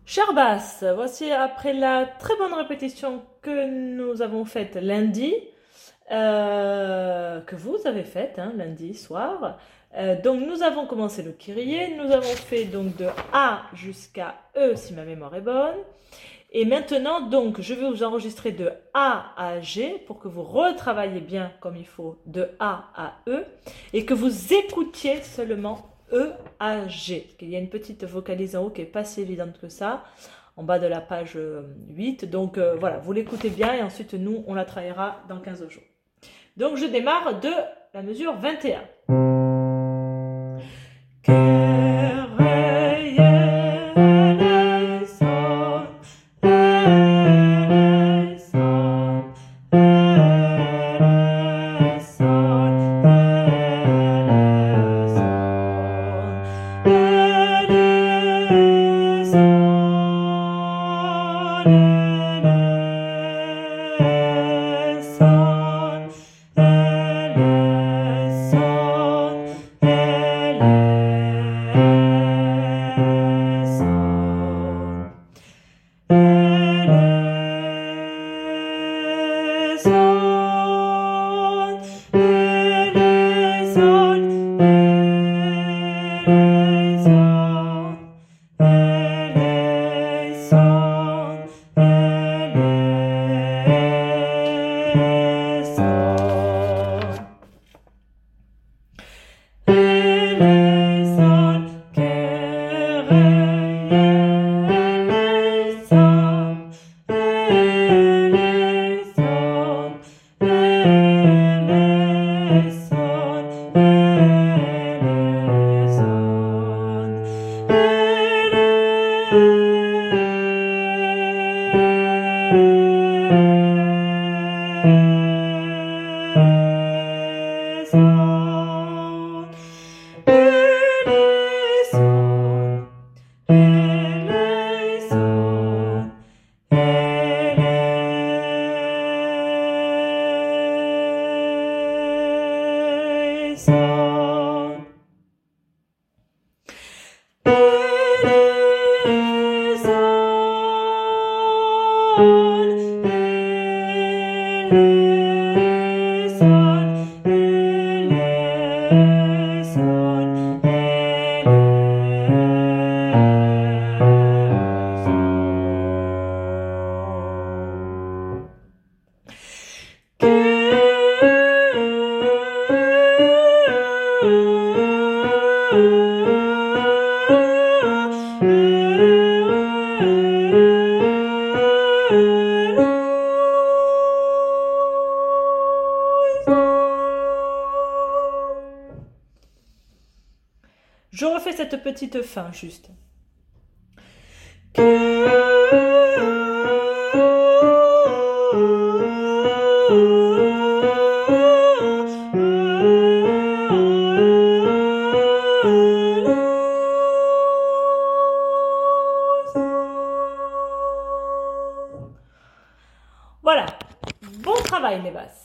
Cher Bass, voici après la très bonne répétition que nous avons faite lundi, que vous avez faite lundi soir. Donc nous avons commencé le Kyrie, nous avons fait donc de A jusqu'à E si ma mémoire est bonne. Et maintenant donc je vais vous enregistrer de A à G pour que vous retravaillez bien comme il faut de A à E et que vous écoutiez seulement E à G. Parce qu'il y a une petite vocalise en haut qui n'est pas si évidente que ça, en bas de la page 8. Donc voilà, vous l'écoutez bien et ensuite nous, on la travaillera dans 15 jours. Donc je démarre de la mesure 21. Je refais cette petite fin juste. Voilà, bon travail les basses.